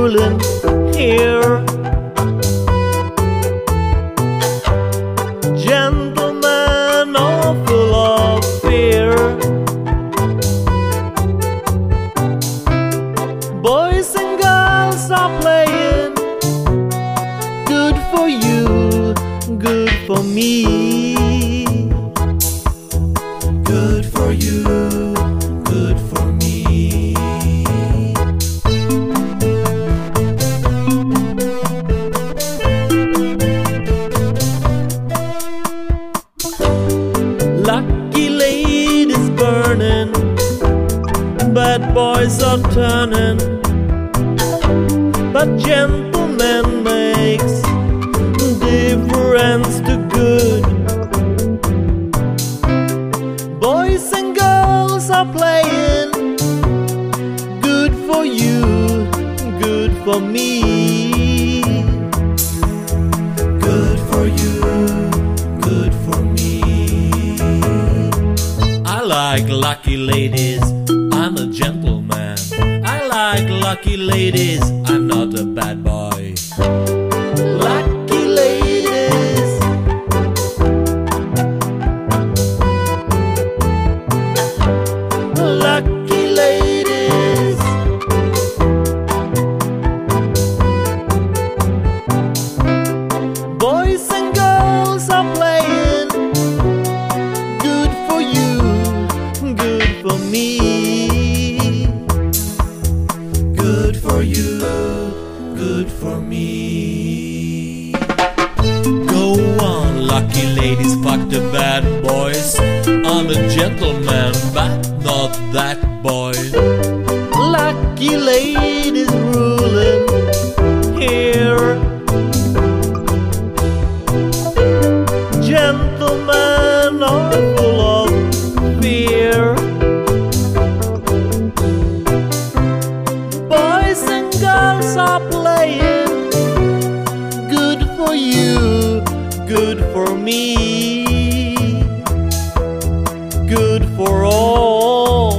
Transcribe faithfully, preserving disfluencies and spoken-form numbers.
ruling here. Gentlemen are full of fear. Boys and girls are playing. Good for you, good for me. Good for you, good for me. Lucky ladies burning, bad boys are turning, but gentlemen makes difference to good. Boys and girls are playing. Good for you, good for me. Good for you, good for me. I like lucky ladies, I'm a gentleman. I like lucky ladies, I'm not a bad boy. Lucky ladies, lucky ladies. Boys and girls are playing. Good for you, good for me. Good for you, good for me. Go on, lucky ladies, fuck the bad boys. I'm a gentleman, but not that boy. Lucky ladies ruling here. Gentlemen are full of fear. Boys and girls are playing. Good for you, good for me. Good for all.